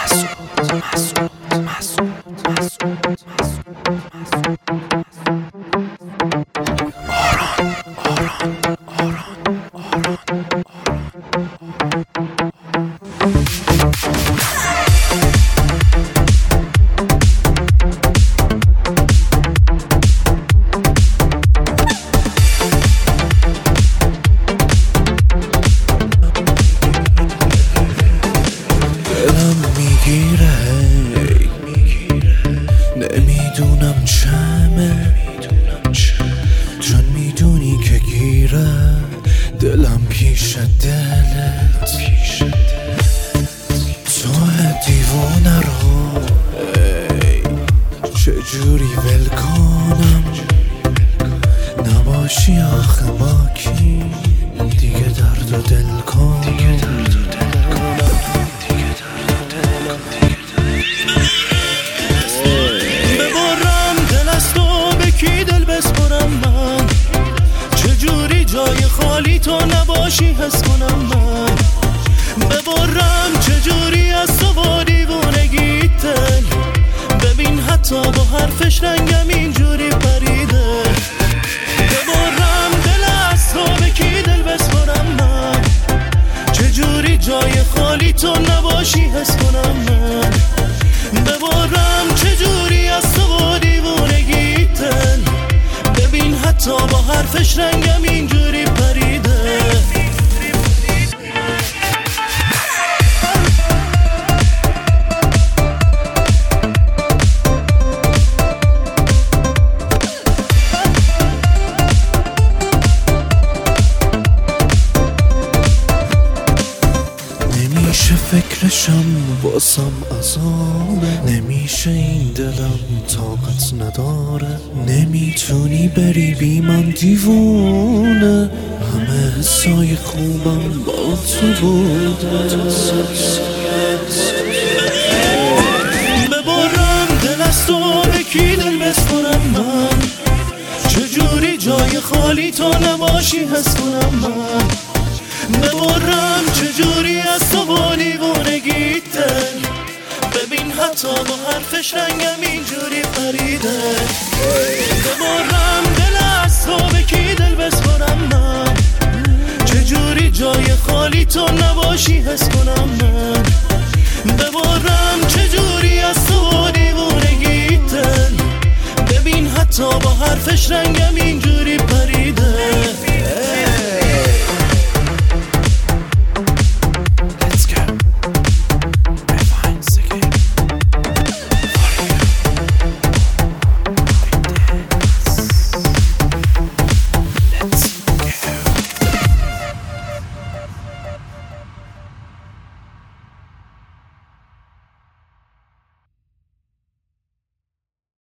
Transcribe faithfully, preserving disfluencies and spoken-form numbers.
نمیدونم چمه چون میدونی که گیره دلم پیش دلت تو دیوونه رو چجوری ول کنم نباشی آخه با کی دیگه درد و دل کن جای خالی تو نباشی حس کنم من ببرم چجوری از تو با دیوونگی دل ببین حتی با حرفش رنگم اینجوری پریده ببرم دل از تو به کی دل بسپرم من چجوری جای خالی تو نباشی حس کنم من ببرم چجوری از تو با دیوونگی دل ببین حتی با حرفش رنگم اینجوری پریده نمیشه فکرشم واسم عذابه نمیشه این دلم طاقت نداره نمیتونی بری بی من دیوونه همه حسای خوبم با تو بوده ببرم دل از تو به کی دل بسپرم من چجوری جای خالی تو نباشی حس کنم من ببرم چجوری از تو با دیوونگی دل ببین حتی با حرفش رنگم اینجوری پریده ببرم دل از تو به کی دل بسپرم من چجوری جای خالی تو نباشی حس کنم